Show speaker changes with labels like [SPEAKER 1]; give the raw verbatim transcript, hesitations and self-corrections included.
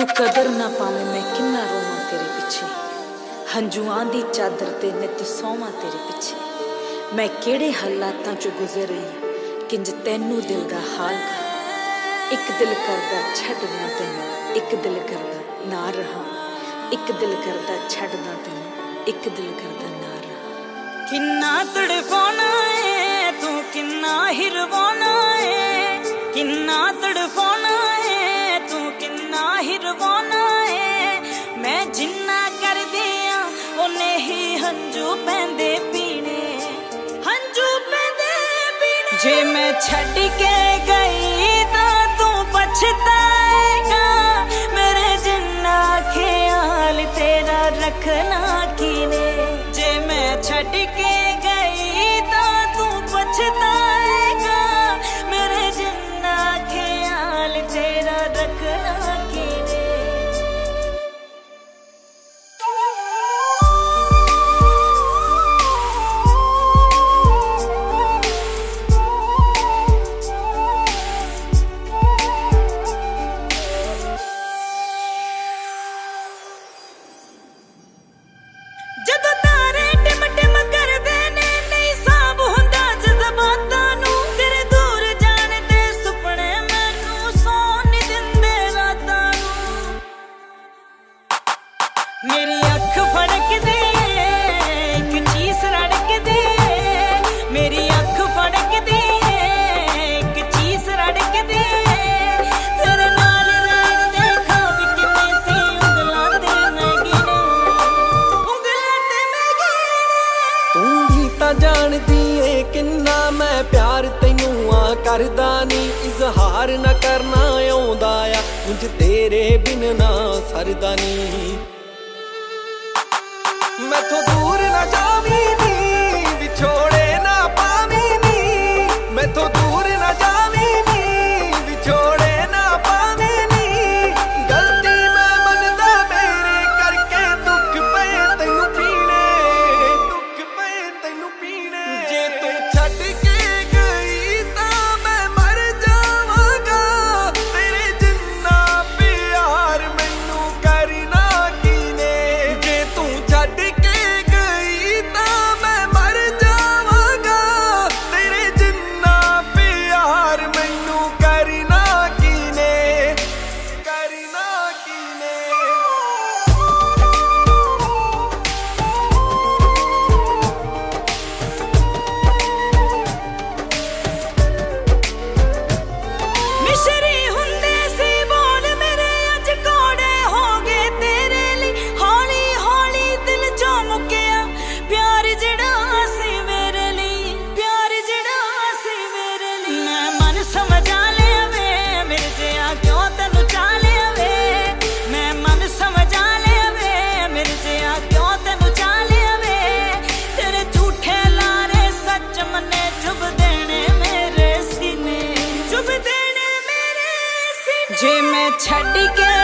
[SPEAKER 1] तू कदर ना पावे मैं किन्ना रोवां तेरे पिछे, हंजुआं दी चादर ते नित सोवां तेरे पिछे। मैं केड़े हालातां चो गुजर रही किंज तैनू दिल दा हाल कहा। एक दिल करदा छड्डना तैनू, एक दिल करदा ना रहा, एक दिल करदा छड्डना तैनू, एक दिल करदा ना रहा।
[SPEAKER 2] किन्ना तड़फाना है तू, किन्ना हिरवाना है, किन्ना तड़फाना है तू, किन्ना हिरवाना है। मैं जिन्ना कर दिया उन्हें ही हंजू पैंदे पीने, हंजू पैंदे पीने। जे मैं छड्ड के गई तो तू पछताएगा, मेरे जिन्ना ख्याल तेरा रखना कीने। जे मैं छड्ड के गई तो तू पछताएगा, मेरे जिन्ना ख्याल तेरा रखना कीने। ਜਦੋਂ ਤਾਰੇ ਟਿਮ ਟਿਮ ਕਰਦੇ ਨੇ ਨਹੀਂ ਸਾਬ ਹੁੰਦਾ ਜਜ਼ਬਾਤਾਂ ਨੂੰ, ਤੇਰੇ ਦੂਰ ਜਾਣ ਦੇ ਸੁਪਨੇ ਮੈਨੂੰ ਸੌਣ ਨਹੀਂ ਦਿੰਦੇ ਰਾਤਾਂ ਨੂੰ। ਮੇਰੀ ਅੱਖ ਫੜਕਦੀ ਏ ਇੱਕ ਚੀਜ਼ ਰੜਕਦੀ ਏ, ਮੇਰੀ ਅੱਖ ਫੜਕਦੀ ਏ ਇੱਕ ਚੀਜ਼ ਰੜਕਦੀ ਏ। ਤੇਰੇ ਨਾਲ ਰਹਿਣ ਦੇ ਖਾਬ ਕਿੰਨੇ ਸੀ ਉਂਗਲਾਂ ਤੇ ਮੈਂ ਗਿਣੇ, ਉਂਗਲਾਂ ਤੇ ਮੈਂ ਗਿਣੇ।
[SPEAKER 3] ਤੂੰ ਵੀ ਤਾਂ ਜਾਣਦੀ ਏ ਕਿੰਨਾ ਮੈਂ ਪਿਆਰ ਤੈਨੂੰ ਆ ਕਰਦਾ ਨੀ, ਇਜ਼ਹਾਰ ਨਾ ਕਰਨਾ ਆਉਂਦਾ ਆ ਉਂਝ ਤੇਰੇ ਬਿਨ ਨਾ ਸਰਦਾ ਨੀ। ਮੈਥੋਂ ਦੂਰ ਨਾ ਜਾਵੀਂ ਨੀ, ਵਿਛੋੜੇ ਨਾ ਪਾਵੀਂ ਨੀ, ਮੈਥੋਂ ਦੂਰ ਨਾ ਜਾਵੀਂ ਨੀ, ਵਿਛੋੜੇ ਨਾ ਪਾਵੀਂ ਨੀ। ਗਲਤੀ ਮੈਂ ਮੰਨਦਾ ਮੇਰੇ ਕਰਕੇ ਦੁੱਖ ਪਏ ਤੈਨੂੰ ਪੀਣੇ, ਦੁੱਖ ਪਏ ਤੈਨੂੰ ਪੀਣੇ। ਜੇ ਤੂੰ ਛੱਡ ਕੇ ਗਈ ਤਾਂ ਮੈਂ ਮਰ ਜਾਵਾਂਗਾ, ਤੇਰੇ ਜਿੰਨਾ ਪਿਆਰ ਮੈਨੂੰ ਕਰਨਾ ਕੀਨੇ। ਜੇ ਤੂੰ ਛੱਡ ਕੇ ਗਈ ਤਾਂ ਮੈਂ ਮਰ ਜਾਵਾਂਗਾ, ਤੇਰੇ ਜਿੰਨਾ ਪਿਆਰ ਮੈਨੂੰ ਕਰਨਾ ਕੀਨੇ, ਕਰਨਾ ਕੀਨੇ।
[SPEAKER 2] ਮਿਸ਼ਰੀ ਹੁੰਦੇ ਸੀ ਬੋਲ ਮੇਰੇ ਅੱਜ ਕੋੜੇ ਹੋ ਗਏ ਤੇਰੇ ਲਈ। ਹੌਲੀ ਹੌਲੀ ਦਿਲ ਚੋਂ ਮੁੱਕਿਆ ਪਿਆਰ ਜਿਹੜਾ ਸੀ ਮੇਰੇ ਲਈ, ਪਿਆਰ ਜਿਹੜਾ ਸੀ ਮੇਰੇ ਲਈ। ਮੈਂ ਮਨ ਸਮਝਾ ਲਿਆ ਵੇ ਮੇਰੇ ਜਿਹਾ ਕਿਉਂ ਤੈਨੂੰ ਚਾਹ ਲਿਆ ਵੇ, ਮੈਂ ਮਨ ਸਮਝਾ ਲਿਆ ਵੇ ਮੇਰੇ ਜਿਹਾ ਕਿਉਂ ਤੈਨੂੰ ਚਾਹ ਲਿਆ ਵੇ। ਤੇਰੇ ਝੂਠੇ ਲਾਰੇ ਸੱਚ ਮੰਨੇ ਚੁੱਭ ਦੇਣੇ ਮੇਰੇ ਸੀਨੇ, ਚੁੱਭ ਦੇਣੇ ਮੇਰੇ ਸੀਨੇ। ਜੇ ਮੈਂ ਛੱਡ ਕੇ